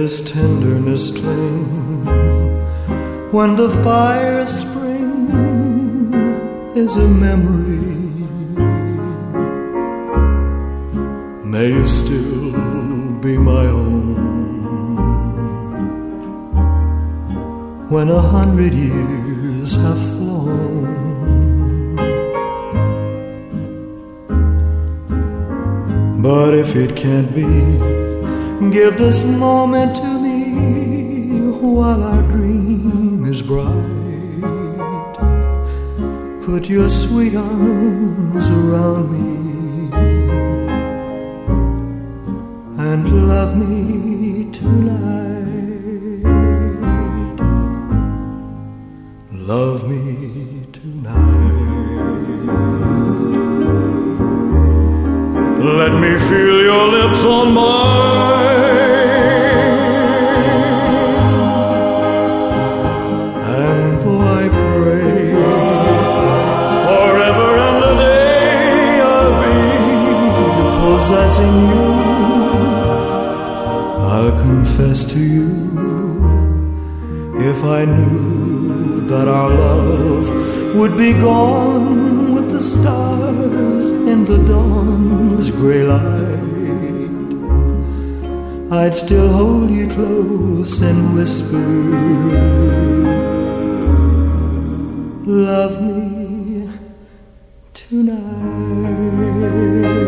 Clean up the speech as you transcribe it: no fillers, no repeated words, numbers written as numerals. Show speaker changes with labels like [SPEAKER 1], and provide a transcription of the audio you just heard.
[SPEAKER 1] this tenderness cling when the fire spring is a memory. May you still be my own when 100 years have flown. But if it can't be, give this moment to me while our dream is bright. Put your sweet arms around me and love me tonight. Love me tonight. Let me feel your lips on mine. And though I pray forever and a day I'll be possessing you, I'll confess to you, if I knew that our love would be gone with the stars in the dawn's gray light, I'd still hold you close and whisper, love me tonight.